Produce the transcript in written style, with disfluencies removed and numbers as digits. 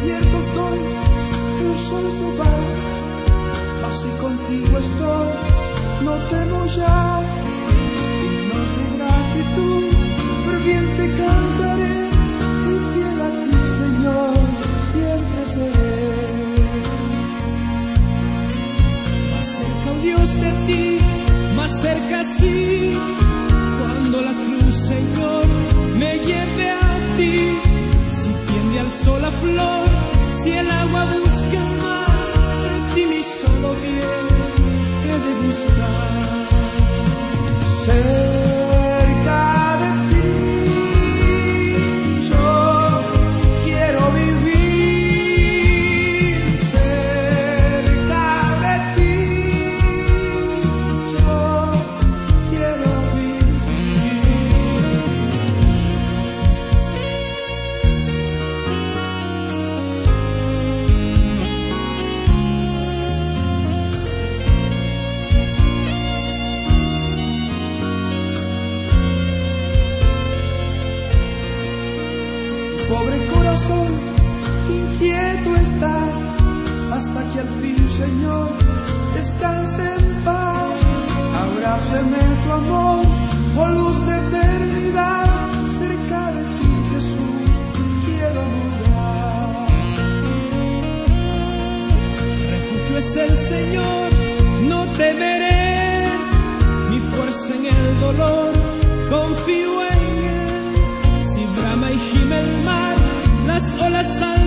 desierto estoy, el sol se va, así contigo estoy, no temo ya. Himnos de gratitud, ferviente cantaré, y fiel a ti, Señor, siempre seré. Más cerca, oh Dios, de ti, más cerca sí, cuando la cruz, Señor, me lleve a ti. Si tiende al sol la flor, si el agua busca el mar, de ti mi solo bien he de buscar. Cerca de ti yo quiero vivir, cerca de ti yo quiero pobre corazón, inquieto está, hasta que al fin, Señor, descanse en paz. Abráceme tu amor, oh luz de eternidad, cerca de ti, Jesús, quiero mudar. Refugio es el Señor, no temeré, mi fuerza en el dolor, confío en Él. Si brama y gime el mar, las olas salen.